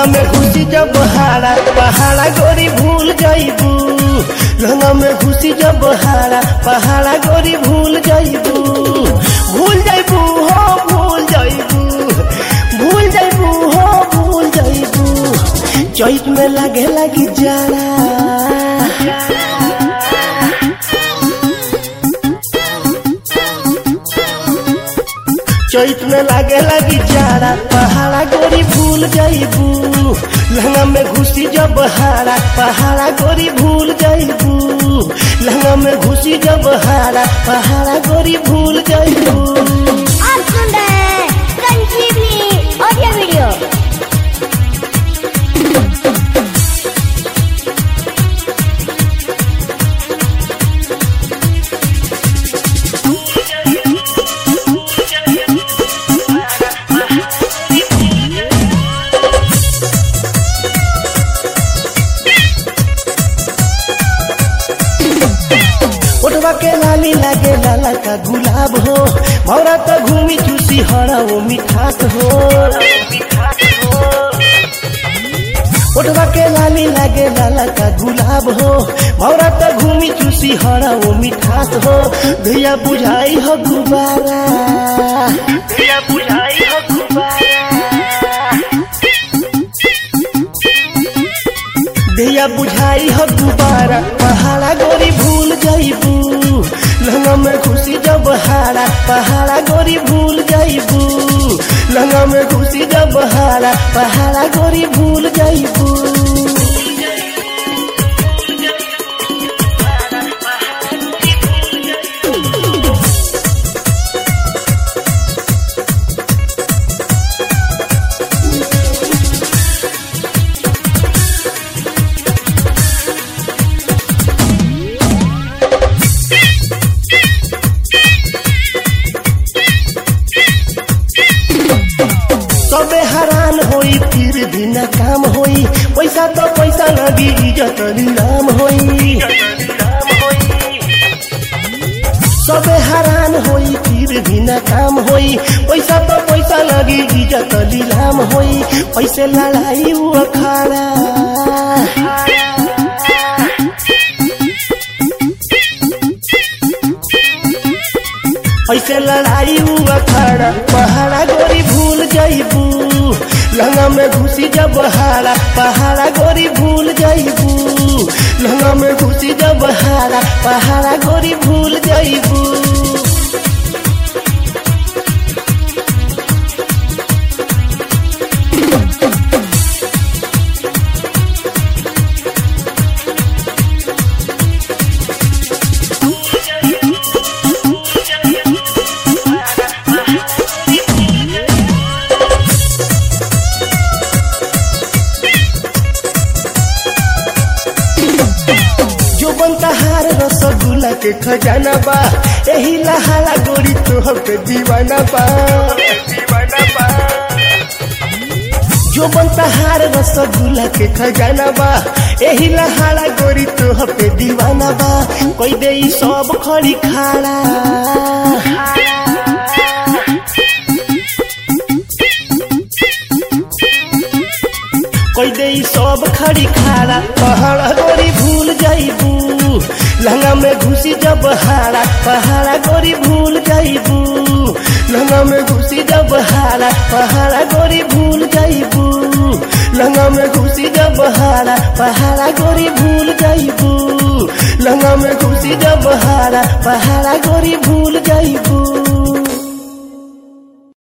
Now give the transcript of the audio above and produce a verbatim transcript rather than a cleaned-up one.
लहंगा में घुसी जब बहारा पहाड़ा गोरी भूल जाइबू। लहंगा में घुसी जब बहारा पहाड़ा गोरी भूल जाइबू। भूल जाइबू हो भूल जाइबू, भूल जाइबू हो भूल जाइबू। चैत में लागे लगी जाड़ा, चैत में लागे लगी जाड़ा पहाड़ा गोरी भूल जाइबू। लहंगा में घुसी जब बहारा पहाड़ा गोरी भूल जाइबू। लहंगा में घुसी जब बहारा पहाड़ा गोरी भूल जाइबू। आप सुन रहे हैं संजीवनी ऑडियो वीडियो। ओठवा के लाली लागे लाला का गुलाब हो, मौरा तो घूमी चूसी हरा वो मिठास हो। ओठवा के लाली लागे लाला का गुलाब हो, मौरा तो घूमी चूसी हरा वो मिठास हो। धिया बुझाई हो गुब्बारा, धिया बुझाई हो गुब्बारा, धिया बुझाई हो गुब्बारा पहाड़ा गोरी भूल जाइबू। लहंगा में घुसी जब बहारा पहाड़ा गोरी भूल जाइबू। लहंगा में घुसी जब बहारा पहाड़ा गोरी भूल जाइबू। सबे हैरान होई फिर भी न काम होई, पैसा तो पैसा लगी इज्जत नीलाम होई। सबे हैरान होई फिर भी न काम होई, पैसा तो पैसा लगी इज्जत नीलाम होई। पैसे लड़ाई वो अखाड़ा, ऐसे लड़ाई हुआ खड़ा पहाड़ा गोरी भूल जाइबू। लहंगा में घुसी जब बहारा पहाड़ा गोरी भूल जाइबू। लहंगा में घुसी जब बहारा पहाड़ा गोरी भूल जाइबू। हार रसगुल्ला के खजाना बा, एही लहाला गोरी तोहर पे दीवाना बा, दीवाना बा। जो बनता हार रसगुल्ला के खजाना बा, एही लहाला गोरी तोहर पे दीवाना बा। कोई दे सब खड़ी खाड़ा, कोई दे सब खड़ी खाड़ा पहाड़ा गोरी भूल जाइबू। लहंगा में घुसी जब बहारा पहाड़ा गोरी भूल जाइबू। लहंगा में घुसी जब बहारा पहाड़ा गोरी भूल जाइबू। लहंगा में घुसी जब बहारा पहाड़ा गोरी भूल जाइबू। लहंगा में घुसी जब बहारा पहाड़ा गोरी भूल जाइबू।